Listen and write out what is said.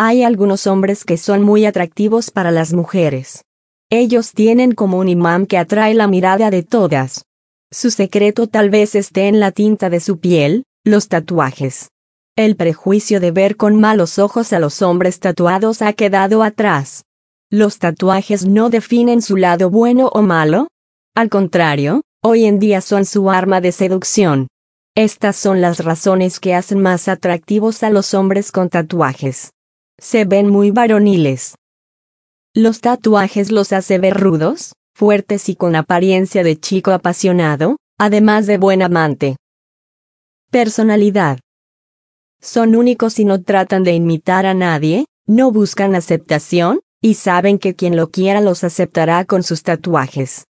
Hay algunos hombres que son muy atractivos para las mujeres. Ellos tienen como un imán que atrae la mirada de todas. Su secreto tal vez esté en la tinta de su piel, los tatuajes. El prejuicio de ver con malos ojos a los hombres tatuados ha quedado atrás. Los tatuajes no definen su lado bueno o malo. Al contrario, hoy en día son su arma de seducción. Estas son las razones que hacen más atractivos a los hombres con tatuajes. Se ven muy varoniles. Los tatuajes los hace ver rudos, fuertes y con apariencia de chico apasionado, además de buen amante. Personalidad. Son únicos y no tratan de imitar a nadie, no buscan aceptación, y saben que quien lo quiera los aceptará con sus tatuajes.